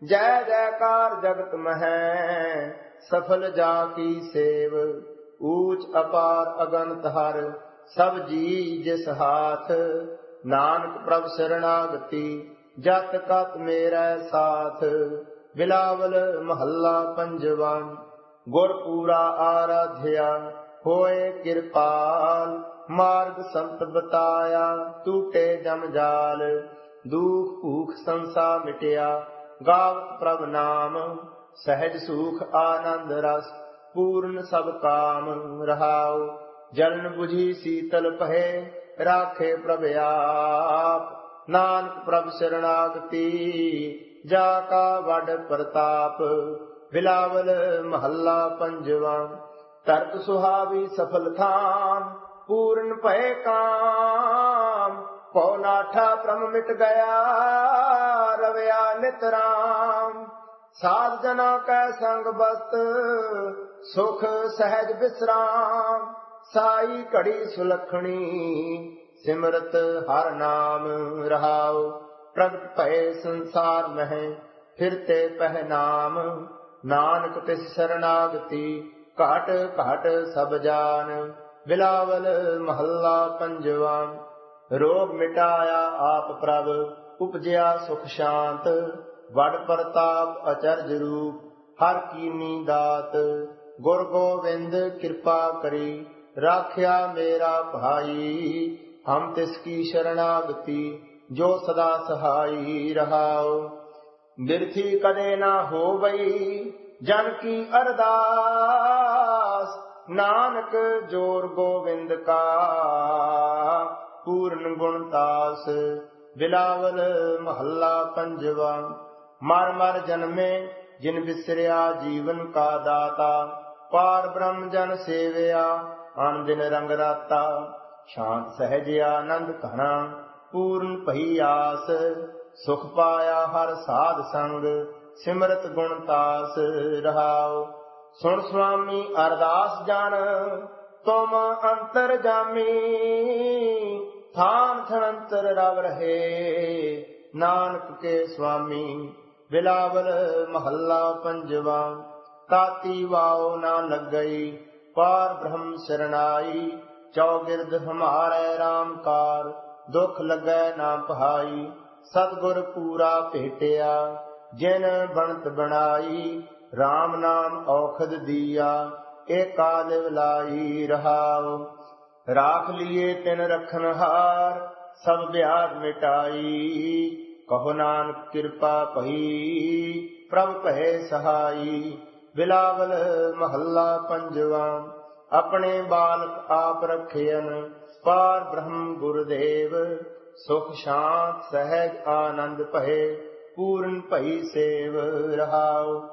जय जयकार जगत महै सफल जाकी सेव। ऊच अपार अगनत हर सब जी जिस हाथ। नानक प्रभ शरणागति जत कत मेरा साथ। बिलावल महला पंजवा। गुरपूरा आराध्या होए कृपाल। मार्ग संत बताया टूटे जम जाल। दुख भूख संसा मिटिया गावत प्रभ नाम। सहज सुख आनंद रस पूर्ण सब काम रहाओ। जलन बुझी शीतल पहे राखे प्रभ आप। नानक प्रभ शरणागति जाका वड प्रताप। बिलावल महला पंजवा। तरक सुहावी सफल थान पूर्ण भय काम। पौ नाठा भ्रम मिट गया रवया नित राम। साध जना कै संग बस्त सुख सहज विश्राम। साई घड़ी सुलखणी सिमरत हर नाम रहाओ। प्रगट भय संसार मह फिरते पहनाम। नानक तिस शरणागति घाट घाट सब जान। बिलावल महला पंजवा। रोग मिटाया आप प्रभ उपजया सुख शांत। वड प्रताप अचरज रूप हर कीनी दात। गुर गोविंद कृपा करी राख्या मेरा भाई। हम तिसकी शरणागति जो सदा सहाई रहाओ। बिरथी कदे ना होवई जन की अरदास। नानक जोर गोविंद का पूर्ण गुणतास। बिलावल महला पंजवा। मर मर जन्मे जिन बिसरिया जीवन का दाता। पार ब्रह्म जन सेवया अन दिन रंग राता। शांत सहज आनंद घना पूर्ण भई आस। सुख पाया हर साध संग सिमरत गुणतास रहाओ। सुन स्वामी अरदास जान तुम अंतर जामी। थान थनंतर रव रहे नानक के स्वामी। बिलावल महला पंजवा। ताती वाओ ना लग गई पार ब्रह्म शरणाई। चौगिरद हमारे राम कार दुख लगे ना पहाई। सतगुर पूरा भेटिया जिन बनत बनाई। राम नाम औखद दिया एका लिवलाई रहाओ। राख लिए तिन रखन हार सब ब्याज मिटाई। कहो नानक कृपा पही प्रभ कहे सहाई। बिलावल महला पंजवा। अपने बालक आप रखियन पार ब्रह्म गुरुदेव। सुख शांत सहज आनंद पहे पूर्ण भई सेव रहाओ।